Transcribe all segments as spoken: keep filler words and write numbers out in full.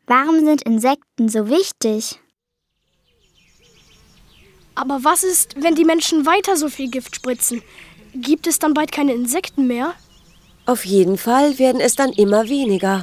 Warum sind Insekten so wichtig? Aber was ist, wenn die Menschen weiter so viel Gift spritzen? Gibt es dann bald keine Insekten mehr? Auf jeden Fall werden es dann immer weniger.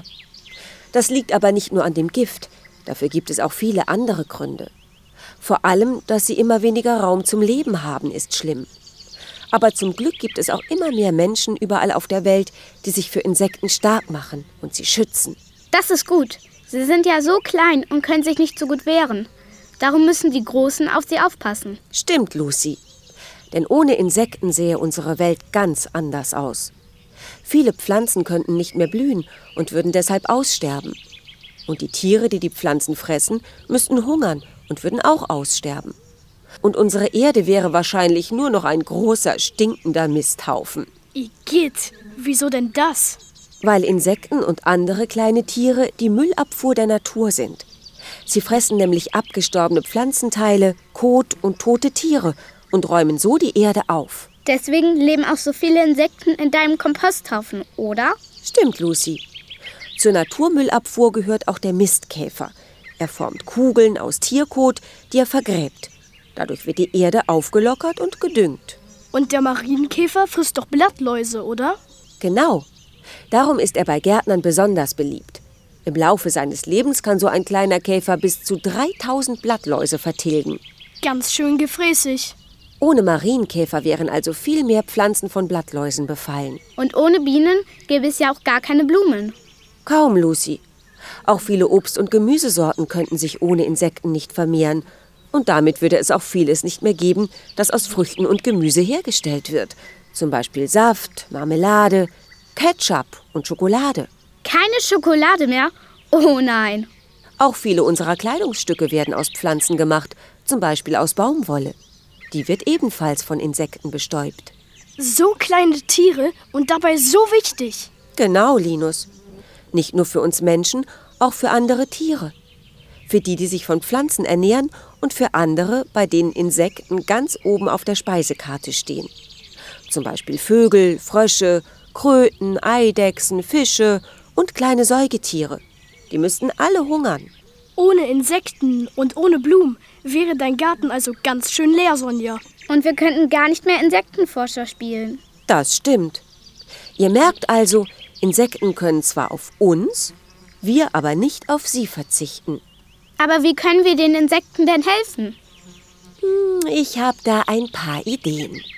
Das liegt aber nicht nur an dem Gift. Dafür gibt es auch viele andere Gründe. Vor allem, dass sie immer weniger Raum zum Leben haben, ist schlimm. Aber zum Glück gibt es auch immer mehr Menschen überall auf der Welt, die sich für Insekten stark machen und sie schützen. Das ist gut. Sie sind ja so klein und können sich nicht so gut wehren. Darum müssen die Großen auf sie aufpassen. Stimmt, Lucy. Denn ohne Insekten sähe unsere Welt ganz anders aus. Viele Pflanzen könnten nicht mehr blühen und würden deshalb aussterben. Und die Tiere, die die Pflanzen fressen, müssten hungern und würden auch aussterben. Und unsere Erde wäre wahrscheinlich nur noch ein großer, stinkender Misthaufen. Igitt, wieso denn das? Weil Insekten und andere kleine Tiere die Müllabfuhr der Natur sind. Sie fressen nämlich abgestorbene Pflanzenteile, Kot und tote Tiere und räumen so die Erde auf. Deswegen leben auch so viele Insekten in deinem Komposthaufen, oder? Stimmt, Lucy. Zur Naturmüllabfuhr gehört auch der Mistkäfer. Er formt Kugeln aus Tierkot, die er vergräbt. Dadurch wird die Erde aufgelockert und gedüngt. Und der Marienkäfer frisst doch Blattläuse, oder? Genau. Darum ist er bei Gärtnern besonders beliebt. Im Laufe seines Lebens kann so ein kleiner Käfer bis zu dreitausend Blattläuse vertilgen. Ganz schön gefräßig. Ohne Marienkäfer wären also viel mehr Pflanzen von Blattläusen befallen. Und ohne Bienen gäbe es ja auch gar keine Blumen. Kaum, Lucy. Auch viele Obst- und Gemüsesorten könnten sich ohne Insekten nicht vermehren. Und damit würde es auch vieles nicht mehr geben, das aus Früchten und Gemüse hergestellt wird. Zum Beispiel Saft, Marmelade, Ketchup und Schokolade. Keine Schokolade mehr? Oh nein. Auch viele unserer Kleidungsstücke werden aus Pflanzen gemacht, zum Beispiel aus Baumwolle. Die wird ebenfalls von Insekten bestäubt. So kleine Tiere und dabei so wichtig. Genau, Linus. Nicht nur für uns Menschen, auch für andere Tiere. Für die, die sich von Pflanzen ernähren und für andere, bei denen Insekten ganz oben auf der Speisekarte stehen. Zum Beispiel Vögel, Frösche, Kröten, Eidechsen, Fische und kleine Säugetiere. Die müssten alle hungern. Ohne Insekten und ohne Blumen wäre dein Garten also ganz schön leer, Sonja. Und wir könnten gar nicht mehr Insektenforscher spielen. Das stimmt. Ihr merkt also, Insekten können zwar auf uns, wir aber nicht auf sie verzichten. Aber wie können wir den Insekten denn helfen? Hm, ich habe da ein paar Ideen.